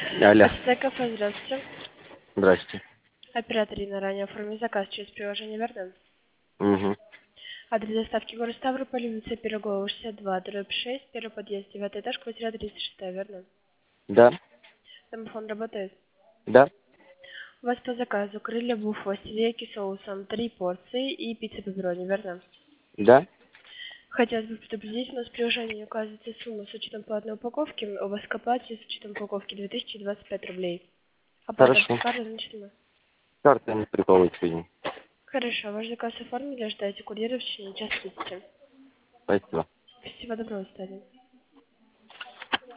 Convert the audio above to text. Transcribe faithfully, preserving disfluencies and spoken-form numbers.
Алло. АСТ кафе, здравствуйте. Здрасте. Оператор Инна, ранее оформил заказ через приложение Вердан. Угу. Адрес доставки город Ставрополь, улица Пирогова, шестьдесят два, дробь шесть, первый подъезд, девятый этаж, квартира тридцать шесть, верно? Да. Домофон работает. Да. У вас по заказу крылья буффало с индейки соусом, три порции и пицца пепперони, верно? Да. Хотелось бы предупредить, у нас в приложении не указывается сумма с учетом платной упаковки, у вас к оплате с учетом упаковки две тысячи двадцать пять рублей. Оплата Хорошо. по карте начислена. Карта не приколы сегодня. Хорошо, ваш заказ оформили, ожидайте курьера в течение часа тридцати. Спасибо. Спасибо, доброго, до свидания.